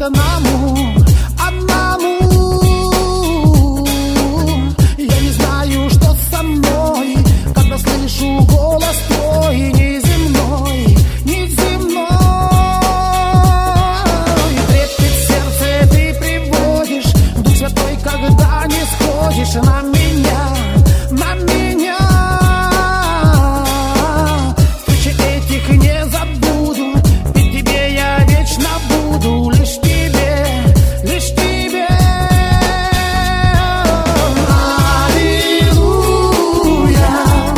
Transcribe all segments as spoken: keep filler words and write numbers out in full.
одному, одному. Я не знаю, что со мной, когда слышу голос твой неземной, неземной. Трепет сердце ты приводишь, Дух Святой, когда не сходишь на меня, на меня. Встречи этих не забуду, ведь тебе я вечно буду, лишь тебе, лишь тебе. Аллилуйя,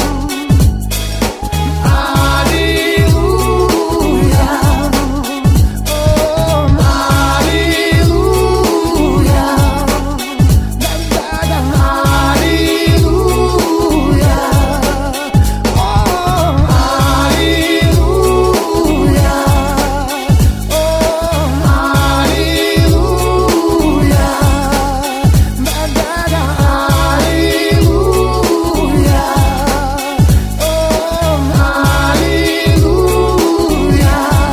аллилуйя, о, аллилуйя, да-да-да, аллилуйя, о, аллилуйя, о, аллилуйя, да-да-да, аллилуйя, о, аллилуйя.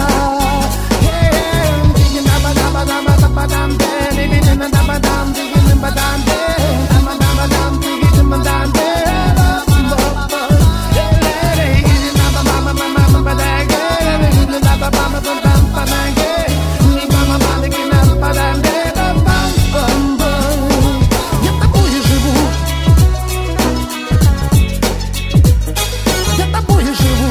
Я тобою живу, я тобою живу,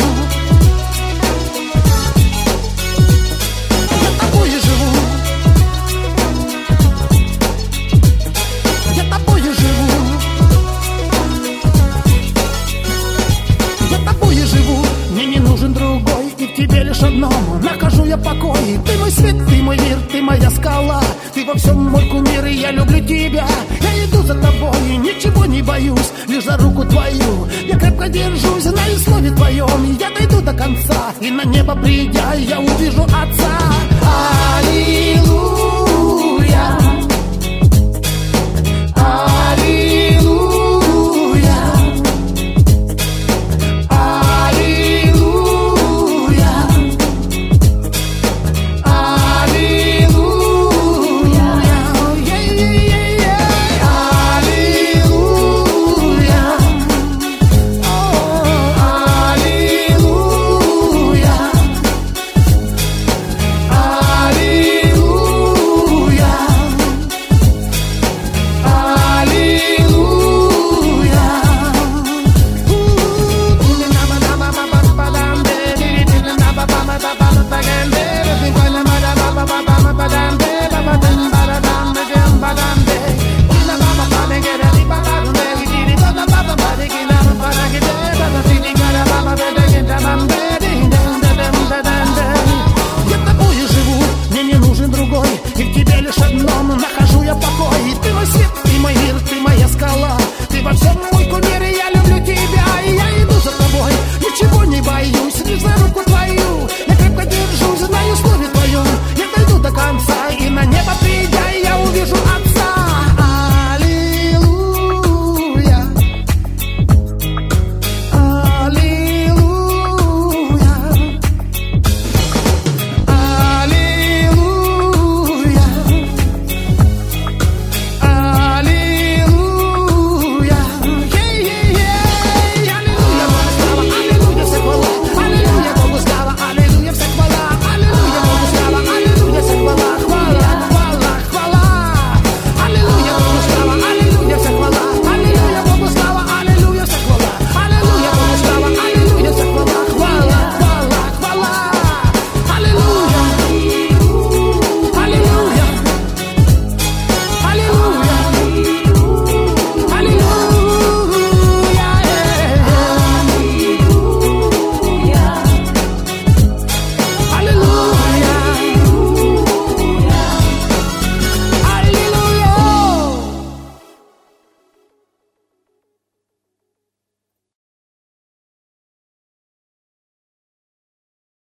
я тобою живу, я тобою живу, я тобою живу. Мне не нужен другой, и в тебе лишь одном нахожу я покой. Ты мой свет, ты мой мир, ты моя скала, ты во всем мой кумир, и я люблю тебя. Я иду за тобой, ничего не боюсь, лишь за руку твою я крепко держусь. На слове твоем я дойду до конца, и на небо придя, я увижу Отца. Али.